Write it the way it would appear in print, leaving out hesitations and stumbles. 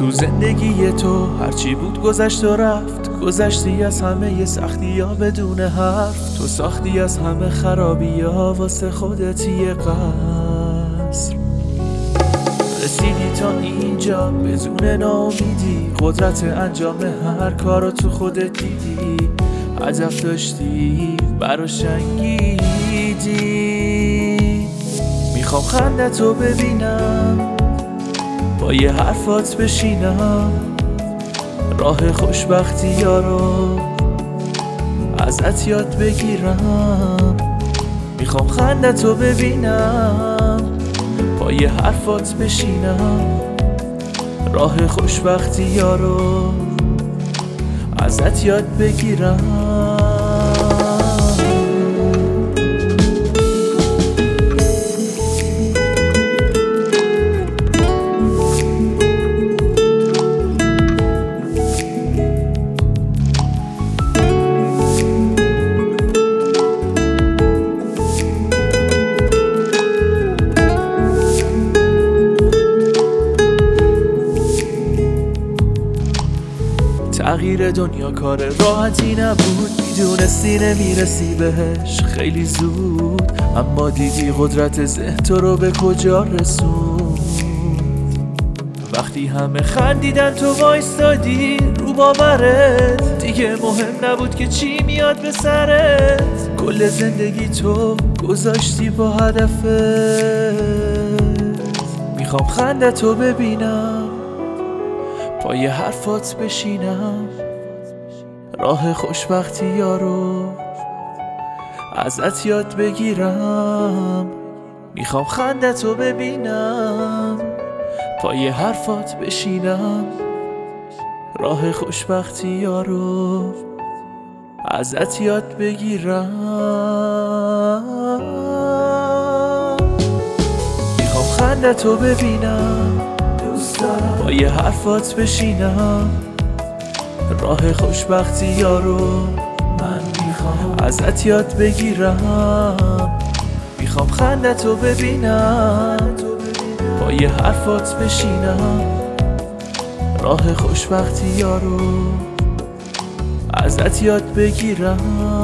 تو زندگی تو هرچی بود گذشت و رفت، گذشتی از همه سختی ها بدون حرف. تو ساختی از همه خرابی ها واسه خودت یه قصر. رسیدی تا اینجا بدون ناامیدی، قدرت انجام هر کارو تو خودت دیدی. هدف داشتی براش جنگیدی. میخوام خندتو ببینم، با یه حرفات بشینم، راه خوشبختی ها رو ازت یاد بگیرم. میخوام خندتو ببینم، با یه حرفات بشینم، راه خوشبختی ها رو ازت یاد بگیرم. تغییر دنیا کار راحتی نبود، میدونستی نمیرسی بهش خیلی زود، اما دیدی قدرت ذهن تو رو به کجا رسوند. وقتی همه خندیدن تو وایستادی رو باورت، دیگه مهم نبود که چی میاد به سرت. کل زندگی تو گذاشتی با هدفت. میخوام خندتو ببینم، با یه حرفات بشینم، راه خوشبختی ها رو ازت یاد بگیرم. میخوام خندتو ببینم، با یه حرفات بشینم، راه خوشبختی ها رو ازت یاد بگیرم. میخوام خندتو ببینم، با یه حرفات بشینم، راه خوشبختی ها رو من میخوام ازت یاد بگیرم. میخوام خندتو ببینم، با یه حرفات بشینم، راه خوشبختی ها رو ازت یاد بگیرم.